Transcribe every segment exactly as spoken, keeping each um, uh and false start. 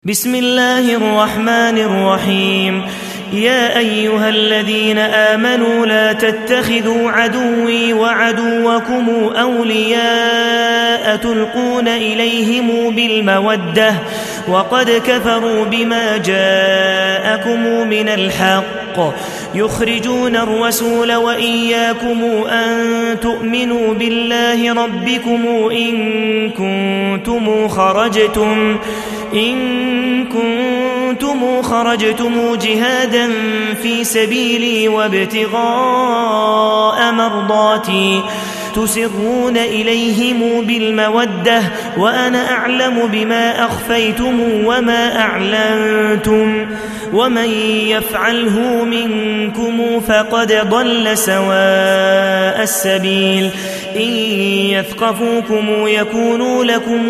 بسم الله الرحمن الرحيم. يا أيها الذين آمنوا لا تتخذوا عدوي وعدوكم أولياء تلقون إليهم بالمودة وقد كفروا بما جاءكم من الحق يخرجون الرسول وإياكم أن تؤمنوا بالله ربكم إن كنتم خرجتم إن كنتم خرجتم جهادا في سبيلي وابتغاء مرضاتي تسرون إليهم بالمودة وأنا أعلم بما أخفيتم وما أعلنتم ومن يفعله منكم فقد ضل سواء السبيل إن يثقفوكم يكونوا لكم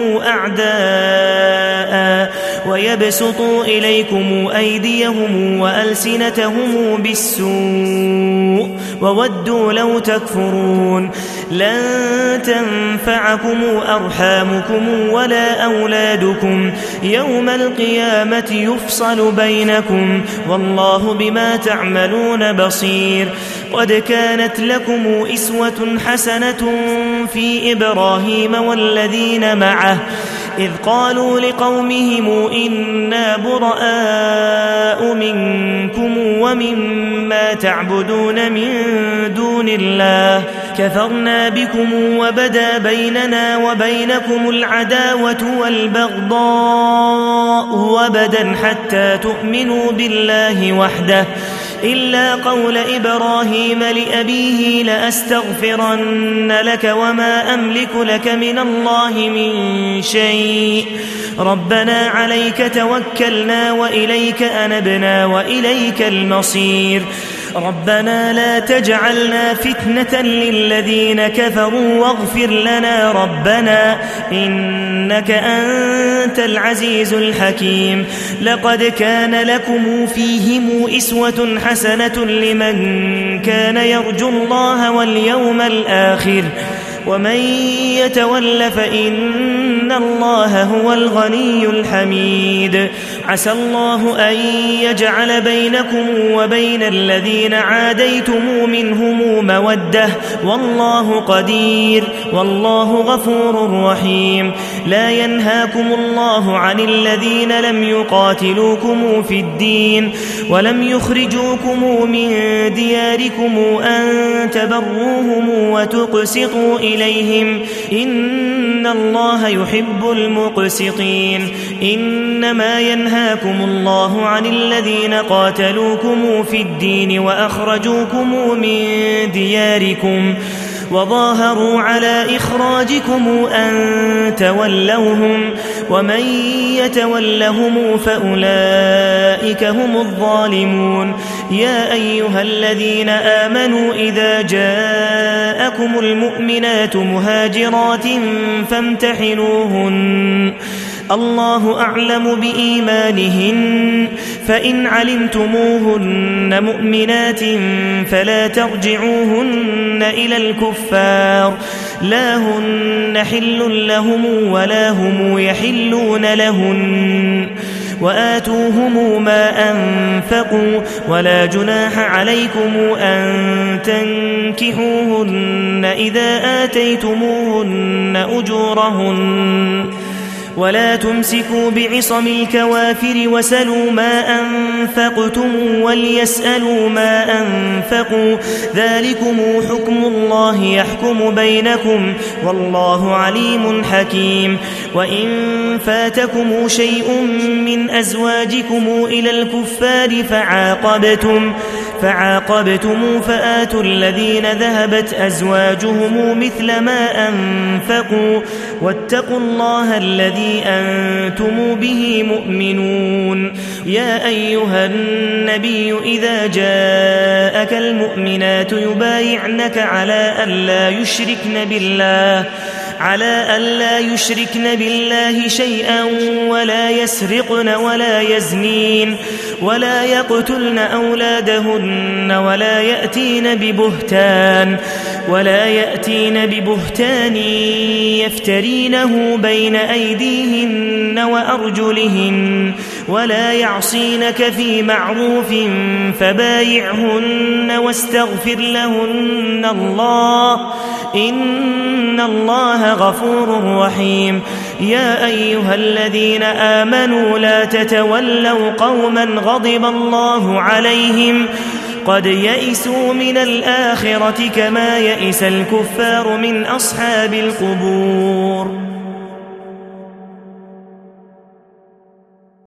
أعداء ويبسطوا إليكم أيديهم وألسنتهم بالسوء وودوا لو تكفرون لن تنفعكم أرحامكم ولا أولادكم يوم القيامة يفصل بينكم والله بما تعملون بصير. قد كانت لكم إسوة حسنة في إبراهيم والذين معه إذ قالوا لقومهم إنا براء منكم ومما تعبدون من دون الله كفرنا بكم وبدا بيننا وبينكم العداوة والبغضاء أبدا حتى تؤمنوا بالله وحده إلا قول إبراهيم لأبيه لأستغفرن لك وما أملك لك من الله من شيء ربنا عليك توكلنا وإليك أنبنا وإليك المصير ربنا لا تجعلنا فتنة للذين كفروا واغفر لنا ربنا إنك أنت العزيز الحكيم. لقد كان لكم فيهم إسوة حسنة لمن كان يرجو الله واليوم الآخر ومن يتول فإن الله هو الغني الحميد. عسى الله أن يجعل بينكم وبين الذين عاديتم منهم مودة والله قدير والله غفور رحيم. لا ينهاكم الله عن الذين لم يقاتلوكم في الدين ولم يخرجوكم من دياركم أن تبروهم وتقسطوا إليهم إن الله يحب المقسطين. إنما ينهاكم الله عن الذين قاتلوكم في الدين وأخرجوكم من دياركم وظاهروا على إخراجكم أن تولوهم ومن يتولهم فأولئك هم الظالمون. يا أيها الذين آمنوا إذا جاءكم المؤمنات مهاجرات فامتحنوهن الله أعلم بإيمانهن فإن علمتموهن مؤمنات فلا ترجعوهن إلى الكفار لا هن حل لهم ولا هم يحلون لهن وآتوهم ما أنفقوا ولا جناح عليكم أن تنكحوهن إذا آتيتموهن أجورهن ولا تمسكوا بعصم الكوافر وسلوا ما أنفقتم وليسألوا ما أنفقوا ذلكم حكم الله يحكم بينكم والله عليم حكيم. وإن فاتكم شيء من أزواجكم إلى الكفار فعاقبتم فعاقبتم فآتوا الذين ذهبت أزواجهم مثل ما أنفقوا واتقوا الله الذي أنتم به مؤمنون. يا أيها النبي إذا جاءك المؤمنات يبايعنك على أن لا يشركن بالله على ألا يشركن بالله شيئا ولا يسرقن ولا يزنين ولا يقتلن أولادهن ولا يأتين ببهتان ولا يأتين ببهتان يفترينه بين أيديهن وأرجلهن ولا يعصينك في معروف فبايعهن واستغفر لهن الله إن الله غفور رحيم. يا أيها الذين آمنوا لا تتولوا قوما غضب الله عليهم قد يئسوا من الآخرة كما يئس الكفار من أصحاب القبور.